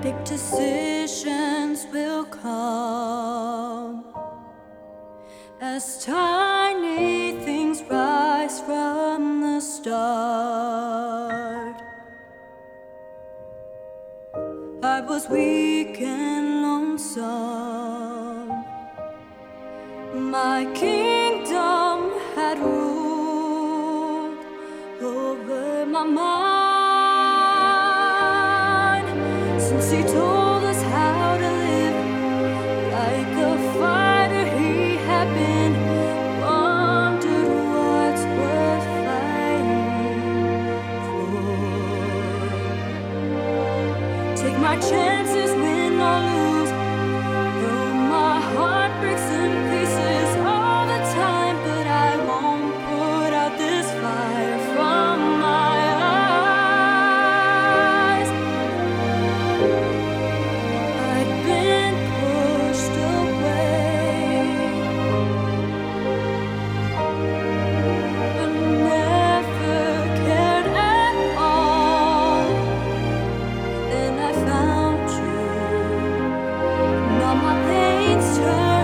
Big decisions will come as tiny things rise from the start. I was weak and lonesome. My kingdom had ruled over my mind. Since he told us how to live like a fighter he had been, wondered what's worth fighting for. Take my chances, win or lose, though my heart breaks in pieces all the time, but I won't put out this fire from my eyes. I'd been pushed away, but never cared at all. Then I found you. Now my pain's turned